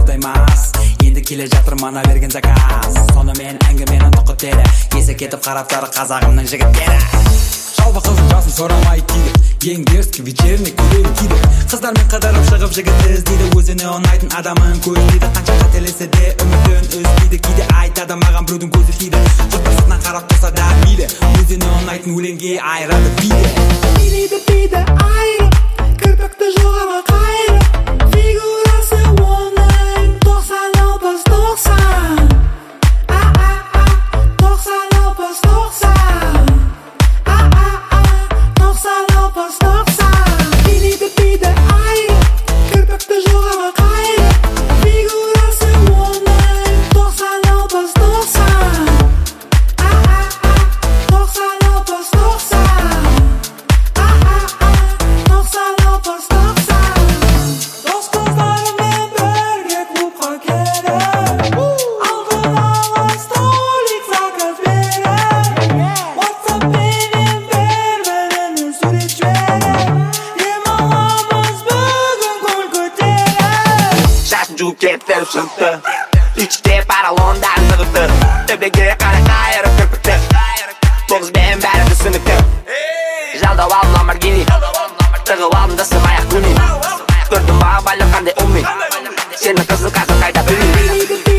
тоқтаймас. Енді келе жатыр мана берген заказ. Сонымен әңгіменің тұқы тері, есі кетіп қараптары қазағымның жігіттері. Жалпы қыздың жасын сорамай кейді, ең дерзкий вечерний көйлек киді. Қыздармен қыдырып шығып жігіт іздейді, өзіне ұнайтын адамын көздейді. Қанша қателесе де үмітін үзбейді, кейде айтады маған біреудің көзі тиді. Жұрттар сыртынан қарап тұрса да мейлі, өзіне ұнайтын өлеңге айырады биді. Биді айырып, кірпікті жоғары қайырып, фигурасы оңай, 90-60-90. 90-60-90. Биді айырып, кірпікті жоғары қайырып, фигурасы оңай, 90-60-90. 90-60-90. 90-60-90. Дос қыздарымен бірге клубқа келіп, алдын ала столик заказ беріп, WhatsApp-пенен бір-біріне сурет жіберіп, демаламыз бүгін көңіл көтеріп. Шашын жуып кетіп шығыпты, үйшікте паралондар сығыпты, төбеге қарай қайырып кірпікті, тоғызбен бәрі түсінікті. Жалдап алдым Lamborghini, тығып алдым да сымаяқ күні. Көрдім маған байлық қандай умми, сенің қызың қазір қайда білмей.